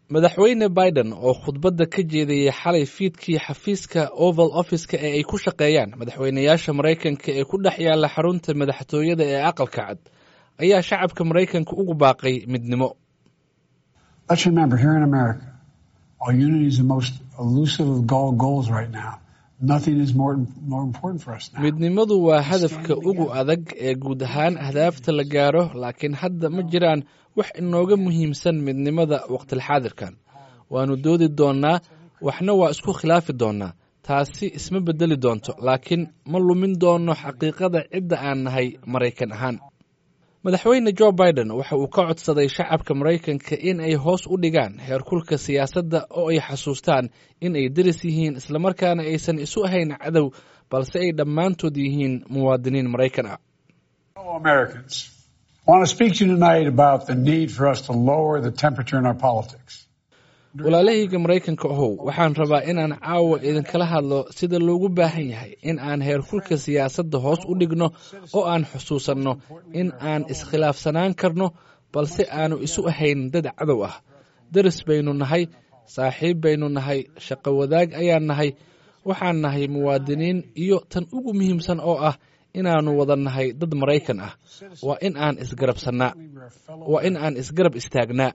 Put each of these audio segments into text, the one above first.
madaxweyne Biden oo khudbadda ka jeediyay xalay fiidkii xafiiska Oval Office-ka ee ay ku shaqeeyaan madaxweynayaasha Mareykanka ee ku dhex yaala xarunta madaxtooyada ee aqalka cad ayaa shacabka Mareykanka ugu baaqay midnimo. Let's remember, here in America, while unity is the most elusive of goals right now, nothing is more important for us now. Midnimadu waa hadafka ugu adag ee guud ahaan ahdaafta la gaaro, laakiin hadda ma jiraan wax inooga muhiimsan midnimada waqti xaadirkan. Waanu doodi doonaa, waxna waa isku khilaafi doonaa. Taasi isma bedeli doonto, laakiin ma lumin doono xaqiiqada cidda aan nahay Mareykan ahaan. Madaxweyne Joe Biden waxa uu ka codsaday shacabka Mareykanka in ay hoos u dhigaan heerkulka siyaasadda oo ay xasuustaan in ay daris yihiin isla markaana aysan isu ahayn cadow balse ay dhammaantood yihiin muwaadiniin Mareykan ah. I want to speak to you tonight about the need for us to lower the temperature in our politics. Walaalahayga Mareykanka ahow, waxaan rabaa inaan caawa idinkala hadlo sida loogu baahan yahay in aan heerkulka siyaasadda hoos u dhigno oo aan xusuusanno in aan iskhilaafsanaan karno balse aanu isu ahayn dad cadow ah. Daris baynu nahay, saaxiib baynu nahay, shaqo wadaag ayaan nahay, waxaan nahay muwaadiniin iyo tan ugu muhiimsan oo ah inaanu wada nahay dad Mareykan ah. Waa in aan isgarabsannaa, waa in aan isgarab istaagnaa.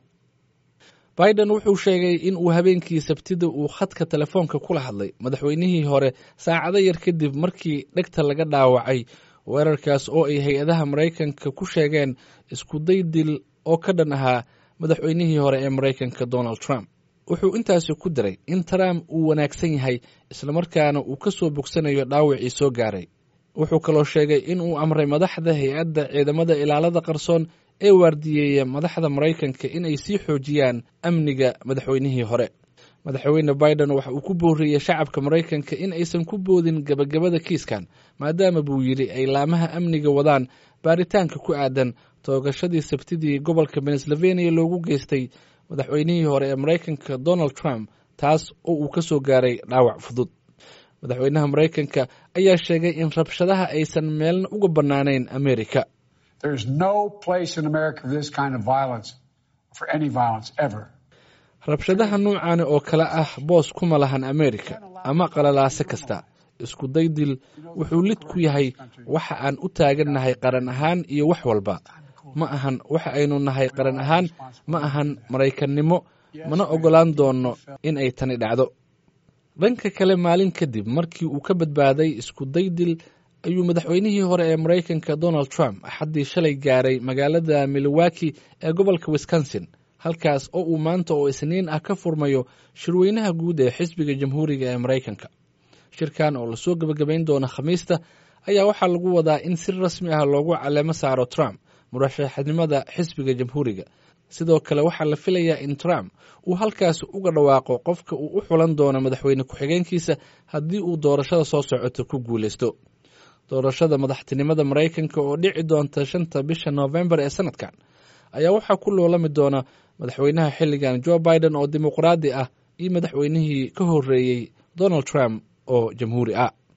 Biden wuxuu sheegay in uu habeenkii Sabtida uu khadka telefoonka kula hadlay madaxweynihii hore saacado yar kadib markii dhegta laga dhaawacay weerarkaas oo ay hay'adaha Mareykanka ku sheegeen isku day dil oo ka dhan ahaa madaxweynihii hore ee Mareykanka Donald Trump. Wuxuu intaasi ku daray in Trump uu wanaagsan yahay isla markaana uu ka soo bogsanayo dhaawacii soo gaaray. Wuxuu kaloo sheegay in uu amray madaxda hay'adda ciidamada ilaalada qarsoon ee waardiyeeya madaxda Mareykanka in ay sii xoojiyaan amniga madaxweynihii hore. Madaxweyne Biden waxa uu ku booriyay shacabka Mareykanka in aysan ku boodin gabagabada kiiskan maadaama buu yiri ay laamaha amniga wadaan baaritaanka ku aadan toogashadii Sabtidii gobolka Pennsylvania loogu geystay madaxweynihii hore ee Mareykanka Donald Trump, taas oo uu ka soo gaaray dhaawac fudud. Madaxweynaha Mareykanka ayaa sheegay in rabshadaha aysan meelna uga bannaanayn Amerika. There is no place in America for this kind of violence, for any violence ever. Rabshadaha noocan oo kala ah boos kuma lahan Amerika ama qalalaase kasta. Isku day dil wuxuu lid ku yahay waxa aan u taagannahay qaran ahaan iyo wax walba. Ma ahan waxa aynu nahay qaran ahaan, ma ahan Mareykannimo, mana ogolaan doono in ay tani dhacdo. Dhanka kale, maalin kadib markii uu ka badbaaday isku day dil ayuu madaxweynihii hore ee Mareykanka Donald Trump axaddii shalay gaaray magaalada Milwaukee ee gobolka Wisconsin, halkaas oo uu maanta oo Isniin ah ka furmayo shirweynaha guud ee xisbiga jamhuuriga ee Mareykanka. Shirkan oo lasoo gabagabayn doono Khamiista ayaa waxaa lagu wadaa in si rasmi ah loogu caleemo saaro Trump murashaxnimada xisbiga jamhuuriga. Sidoo kale waxaa la filayaa in Trump uu halkaas uga dhawaaqo qofka uu u xulan doono madaxweyne ku-xigeenkiisa haddii uu doorashada soo socota ku guuleysto. Doorashada madaxtinimada Mareykanka oo dhici doonta 5 bisha November ee sanadkan ayaa waxaa ku loolami doona madaxweynaha xilligan Joe Biden oo dimuqraadi ah iyo madaxweynihii ka horreeyay Donald Trump oo jamhuuri ah.